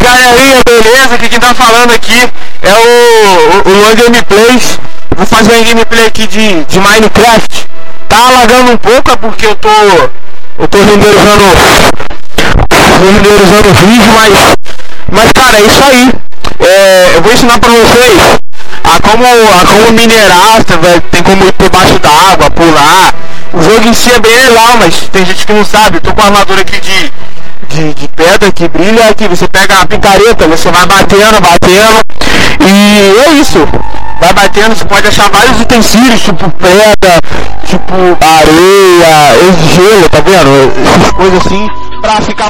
Galerinha, beleza? Aqui quem tá falando aqui é o Luan Gameplays. Vou fazer uma gameplay aqui de Minecraft. Tá alagando um pouco, é porque eu tô renderizando o vídeo, mas cara, é isso aí. Eu vou ensinar pra vocês a como minerar, tem como ir por baixo da água, pular. O jogo em si é bem legal, mas tem gente que não sabe. Eu tô com a armadura aqui de pedra que brilha, aqui você pega a picareta, você vai batendo, e é isso, vai batendo, você pode achar vários utensílios, tipo pedra, tipo areia, gelo, tá vendo? Essas coisas assim, pra ficar